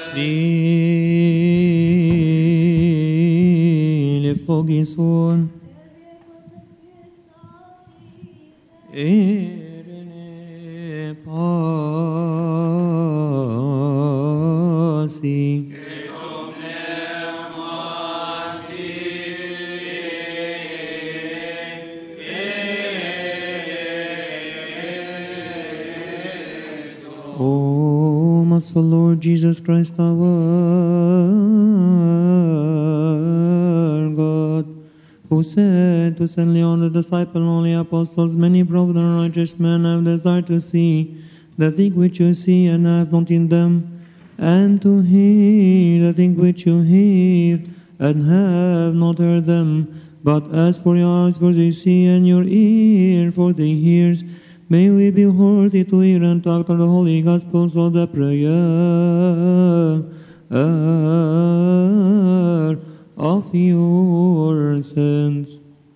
Lefogison Erene Pasi O Master Lord Jesus Christ our God, who said to St. Leon the disciple and only apostles, many proud and righteous men have desired to see the thing which you see and have not in them, and to hear the thing which you hear and have not heard them. But as for your eyes, for they see, and your ear, for they hear, may we be worthy to hear and talk of the holy gospels of the prayer of your sins.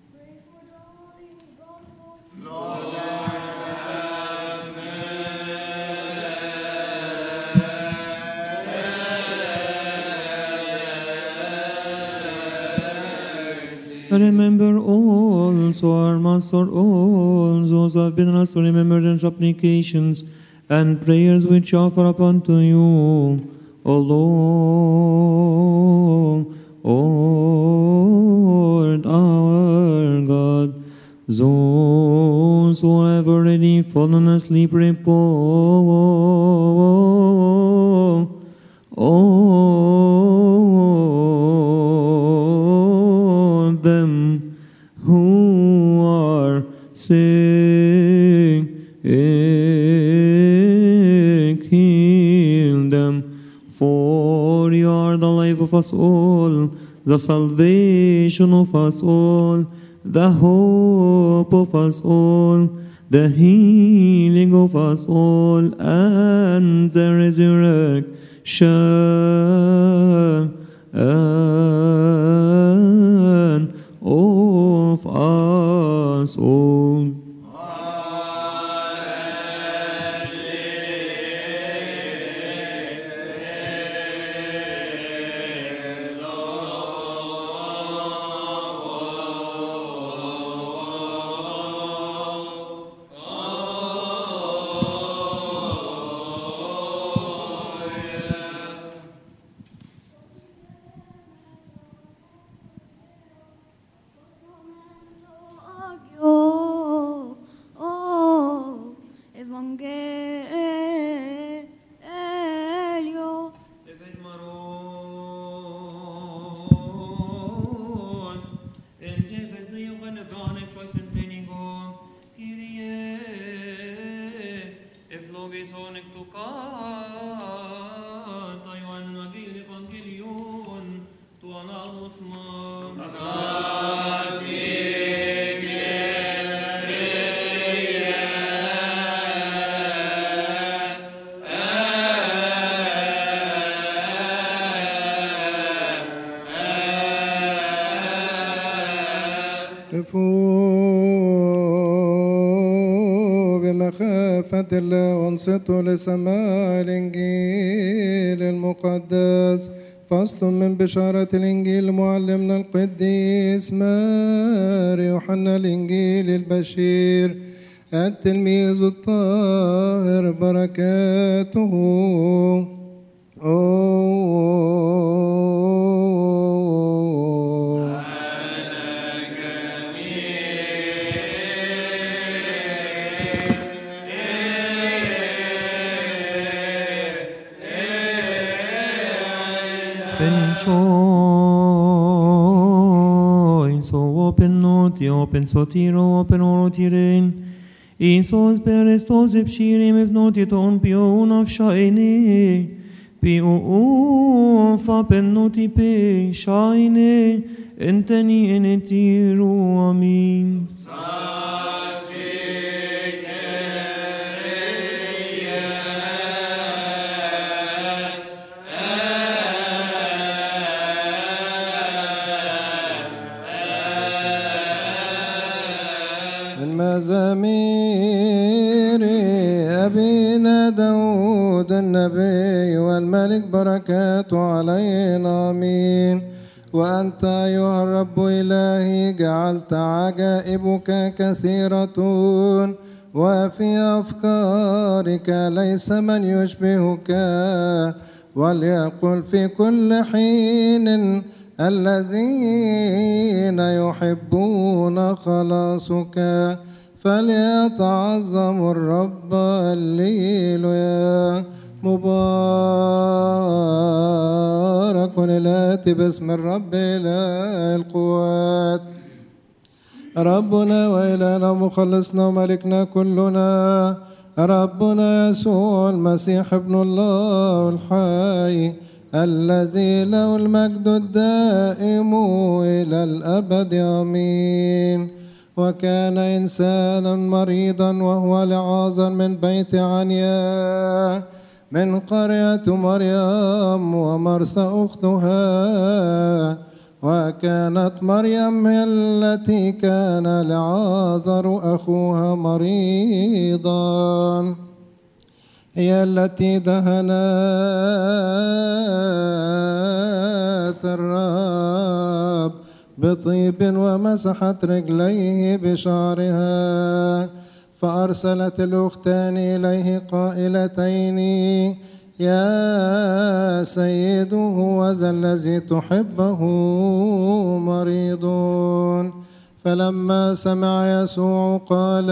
Remember also our Master, all those who have been asked to remember their supplications and prayers which offer up unto you, O Lord our God. Those who have already fallen asleep, repose. Them who are sick, heal them, for you are the life of us all, the salvation of us all, the hope of us all, the healing of us all, and the resurrection of us all. بمخافة الله وانصتوا لسماع الإنجيل المقدس. فصل من بشارة الإنجيل معلمنا القديس مار يوحنا الإنجيل البشير التلميذ الطاهر بركاته. Open sotiro, open orotiren, Isos perestos epshirim if notiton pion of shaine, pio fa penoti pe shaine, enteni enetiru amin. مزامير أبينا داود والنبي والملك بركاته علينا آمين. وأنت أيها الرب إلهي جعلت عجائبك كثيرة، وفي أفكارك ليس من يشبهك. وليقل في كل حين الذين يحبون خلاصك، فليتعظم الرب. هللويا. مبارك الآتي باسم الرب إله القوات، ربنا وإلهنا مخلصنا وملكنا كلنا، ربنا يسوع المسيح ابن الله الحي، الذي له المجد الدائم إلى الأبد آمين. وكان إنسانا مريضا وهو لعازر من بيت عنيا من قرية مريم ومرثى أختها. وكانت مريم التي كان لعازر أخوها مريضا هي التي دهنت الرب بطيب ومسحت رجليه بشعرها. فأرسلت الأختان إليه قائلتين: يا سيد، هوذا الذي تحبه مريض. فلما سمع يسوع قال: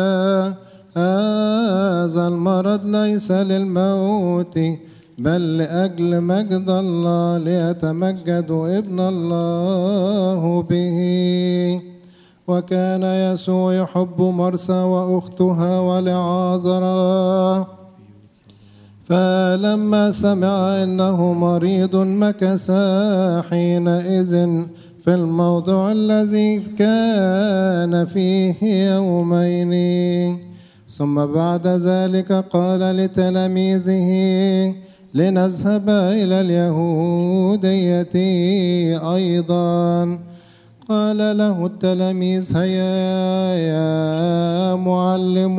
هذا المرض ليس للموت، بل لأجل مجد الله، ليتمجد ابن الله به. وكان يسوع يحب مرثى وأختها ولعازر. فلما سمع إنه مريض مكث حينئذ في الموضع الذي كان فيه يومين. ثم بعد ذلك قال لتلاميذه: لنذهب إلى اليهودية أيضا. قال له التلاميذ: هيا يا معلم،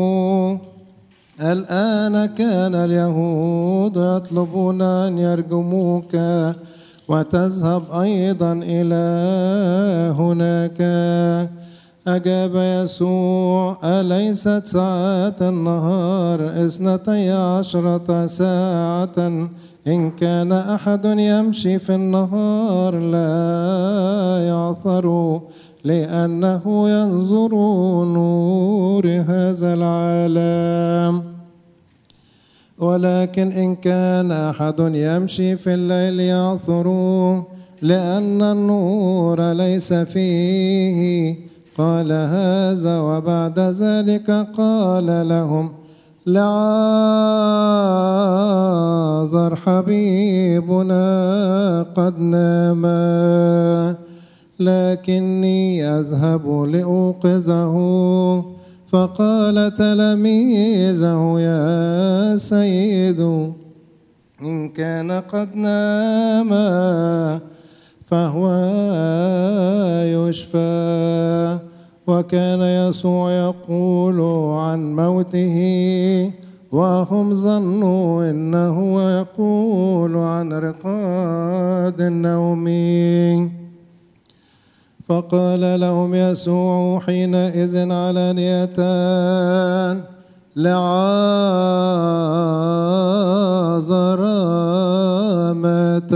الآن كان اليهود يطلبون أن يرجموك وتذهب أيضا إلى هناك. أجاب يسوع: أليست ساعات النهار 12 ساعة؟ إن كان أحد يمشي في النهار لا يعثر، لأنه ينظر نور هذا العالم. ولكن إن كان أحد يمشي في الليل يعثر، لأن النور ليس فيه. قال هذا وبعد ذلك قال لهم: لعازر حبيبنا قد نام، لكني أذهب لأوقظه. فقال تلاميذه: يا سيد، إن كان قد نام فهو يشفى. وكان يسوع يقول عن موته، وهم ظنوا إنه يقول عن رقاد النوم. فقال لهم يسوع حينئذ علانية: لعازر مات،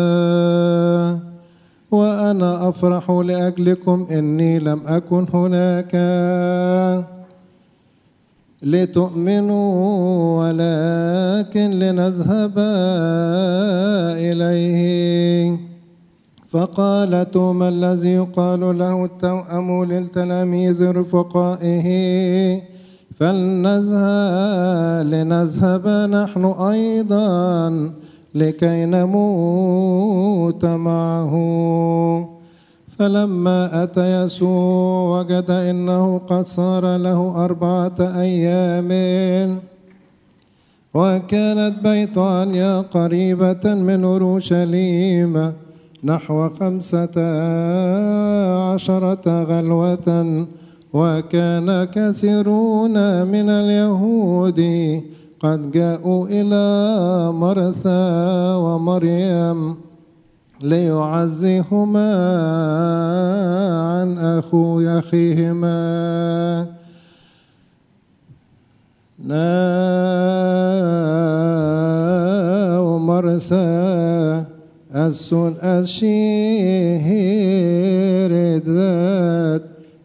وأنا أفرح لأجلكم إني لم أكن هناك لتؤمنوا، ولكن لنذهب إليه. فقال توما الذي يقال له التوأم للتلاميذ رفقائه: لنذهب نحن أيضا لكي نموت معه. فلما أتى يسوع وجد إنه قد صار له 4 أيام، وكانت بيت عنيا قريبة من أورشليم نحو 15 غلوة. وكان كثيرون من اليهود قد جاءوا إلى مرثا ومريم ليعزيهما عن أخيهما. Now Martha, as soon as she heard that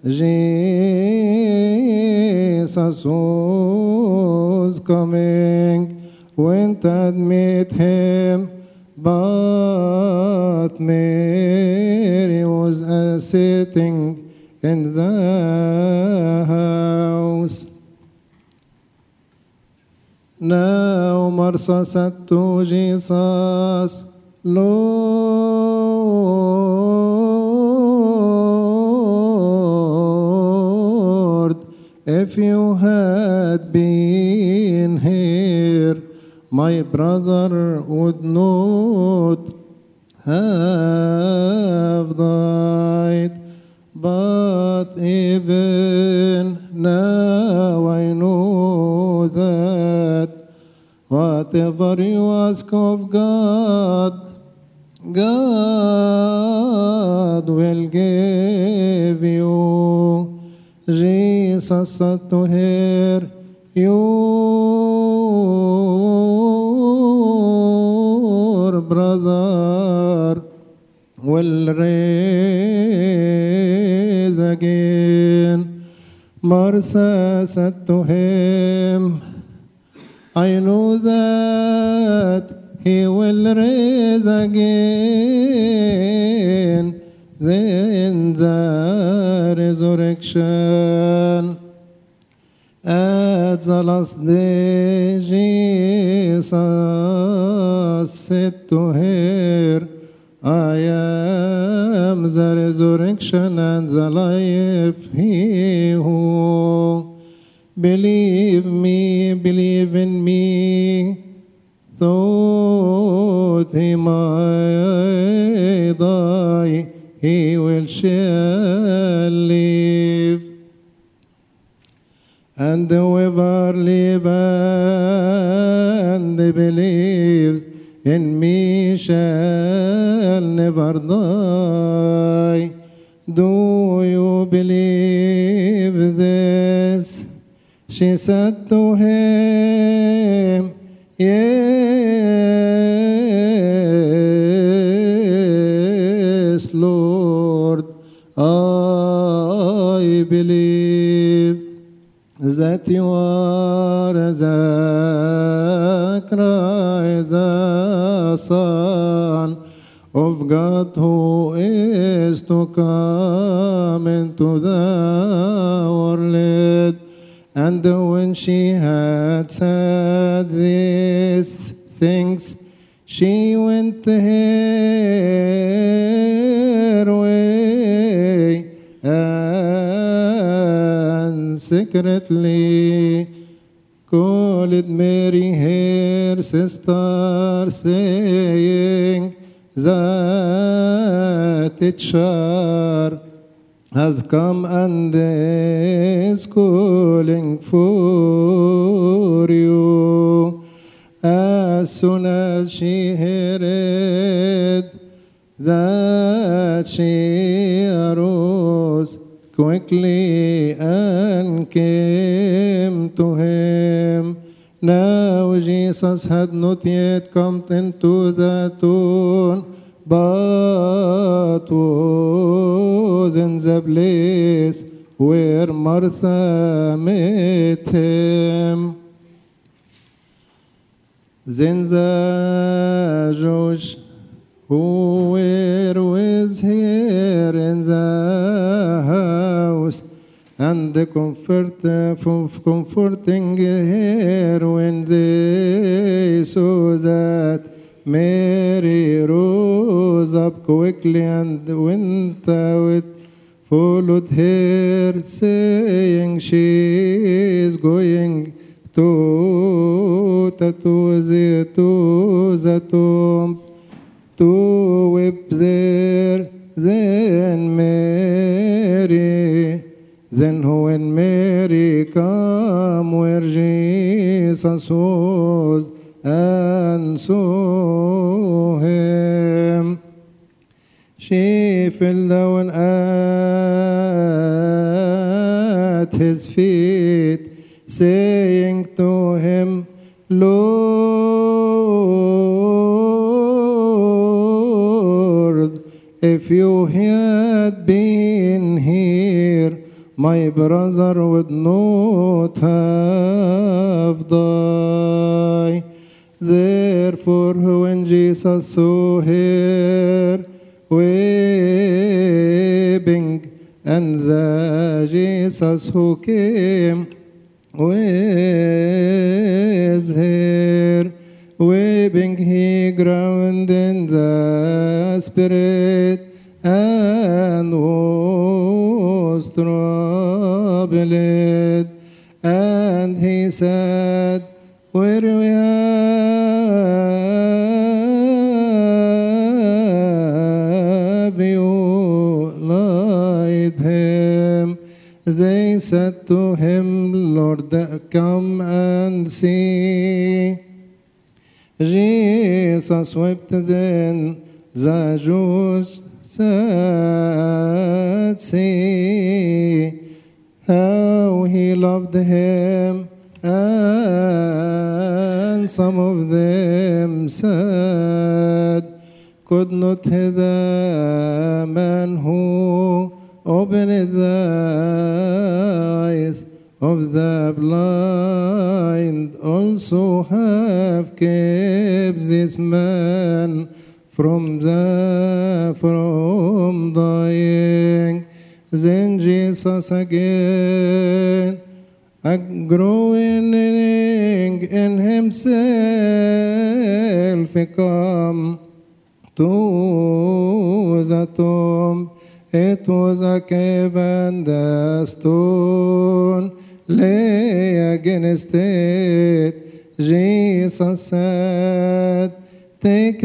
Jesus was coming, went and met him, but Mary was sitting in the house. Now Martha said to Jesus, Lord, if you had been here, my brother would not have died. But even now I know that whatever you ask of God, God will give you. Jesus said to her, your brother will rise again. Martha said to him, I know that he will rise again in the resurrection. At the last day, Jesus said to her, I am the resurrection and the life. He who believe in me, though he might die, he will shall live. And whoever lives and believes in me shall never die. Do you believe this? She said to him, Yes, Lord, I believe that you are the Christ, the Son of God, who is to come into the world. And when she had said these things, she went her way and secretly called Mary her sister, saying, the teacher has come and is calling for you. As soon as she heard that, she arose quickly and came to him. Now Jesus had not yet come into the tomb, but was in the place where Martha met him. Then the Jews who were with her in the house and comforting her when they saw that Mary rose up quickly and went out, followed her, saying, she is going to the tomb to weep there. Then Mary Then when Mary came where Jesus was and saw him, she fell down at his feet, saying to him, Lord, if you had been here, my brother would not have died. Therefore, when Jesus saw her weeping, and the Jesus who came with her weeping, he groaned in the spirit and was troubled, and he said, where have you laid him? They said to him, Lord, come and see. Jesus wept. Then the Jews said, see how he loved him. And some of them said, could not the man who opened the eyes of the blind also have kept this man from dying? Then Jesus again, growing in himself, come to the tomb. It was a cave, and the stone lay against it. Jesus said, take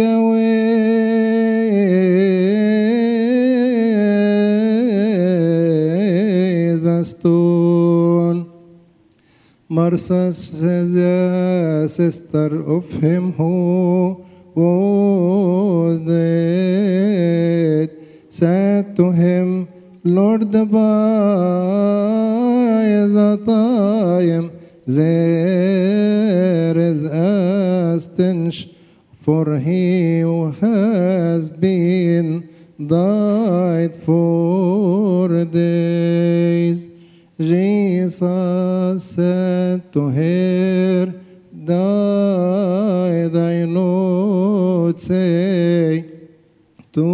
away the stone. Martha, the sister of him who was dead, said to him, Lord, by the time there is a stench, for he who has been died 4 days. Jesus said to her, did I not say to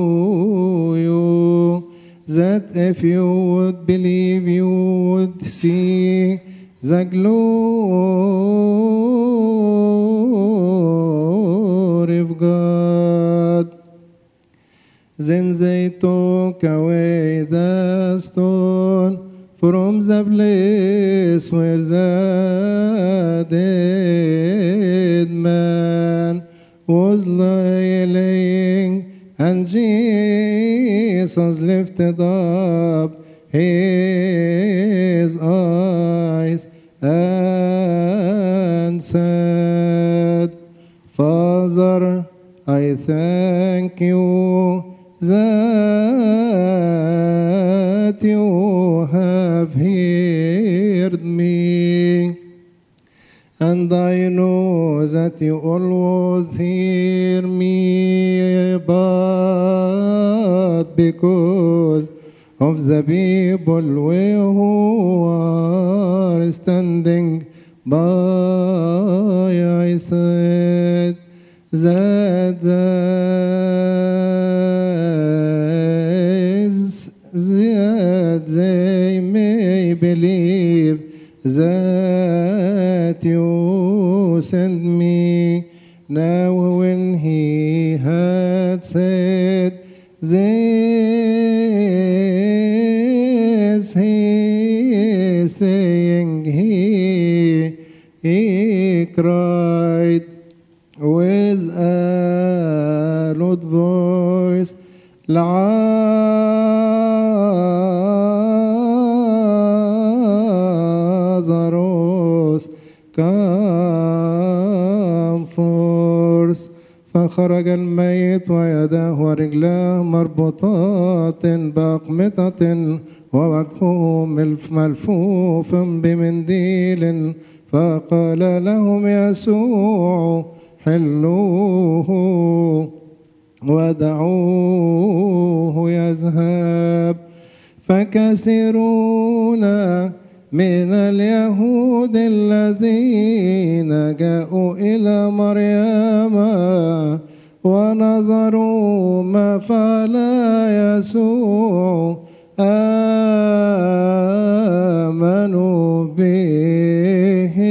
you that if you would believe, you would see the glory of God? Then they took away the stone from the place where the dead man was lying, and Jesus lifted up his eyes and said, Father, I thank you that you have heard me, and I know that you always hear me, but because of the people who are standing by, I said that they may believe that you sent me. Now when he had said this, he saying, he cried with a loud voice, فخرج الميت ويداه ورجلاه مربوطات بأقمطة ووجهه ملفوف بمنديل. فقال لهم يسوع حلوه ودعوه يذهب. فكثيرون من اليهود الذين جاءوا إلى مريم ونظروا ما فعل يسوع آمنوا به.